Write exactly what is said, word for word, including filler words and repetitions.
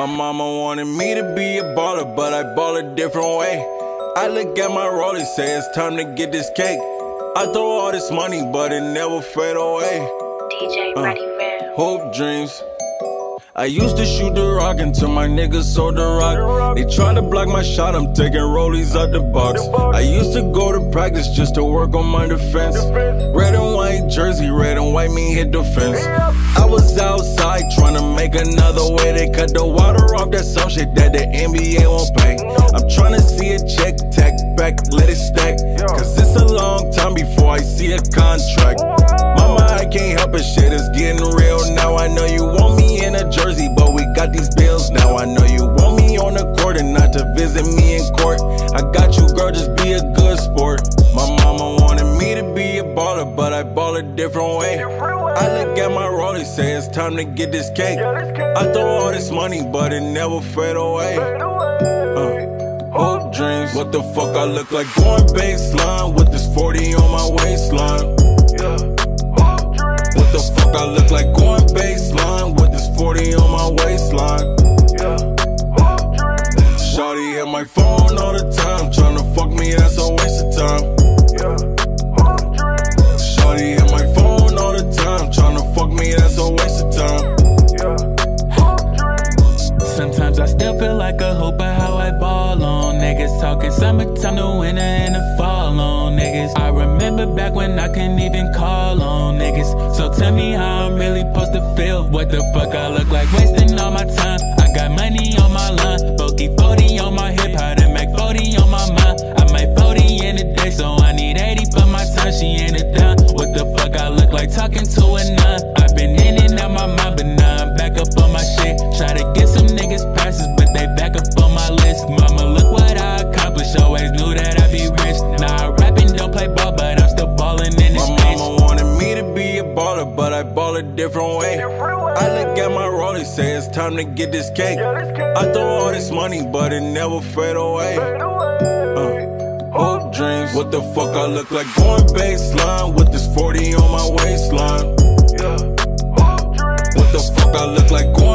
My mama wanted me to be a baller, but I ball a different way. I look at my rollie, say it's time to get this cake. I throw all this money, but it never fade away. D J uh, Ready Real. Hope dreams. I used to shoot the rock until my niggas sold the rock. They tried to block my shot, I'm taking rollies out the box. I used to go to practice just to work on my defense. Red and white jersey, red and white mean hit the fence. I was outside trying to make another way. They cut the water off, that's some shit that the N B A won't pay. I'm trying to see a check, tag back, let it stack. Cause it's a long time before I see a contract. Mama, I can't help it, shit is getting real now. I know you want me in a jersey, but we got these bills now. I know you want me on the court and not to visit me in court. I got you, girl, just be a good sport. My mama wanted me to be a baller, but I ball a different way. I look at my rollie, say it's time to get this cake. I throw all this money, but it never fade away. Uh, hope dreams. What the fuck I look like? Going baseline with this forty on my waistline. What the fuck I look like? Going baseline with this forty on my waistline. Shawty hit my phone all the time, tryna fuck me, that's a waste of time. Shawty hit my phone all the time, tryna fuck me, that's a waste of time. Sometimes I still feel like a hoop of how I ball on niggas. Talking summertime, the winter and the fall on niggas. I remember back when I couldn't even call on niggas. So tell me how I'm really supposed to feel. What the fuck I look like, wasting all my time. I got money on my line, Bokey forty on my hip, how to make forty on my mind. I make forty in a day, so I need eighty for my time. She ain't it down. What the fuck I look like, talking to a nine. I've been in and out my mind, but now I'm back up on my shit. Try to get some niggas passes, but they back up on my list. Mama, look what I accomplished, always knew that I'd be rich. Now I rap and don't play ball, but I'm still ballin' in this bitch. My mama wanted me to be a baller, but I ball a different way. I look at my rollie, say it's time to get this cake. I throw all this money, but it never fade away. Uh, hope dreams. What the fuck I look like? Going baseline with this forty on my waistline. What the fuck I look like? Going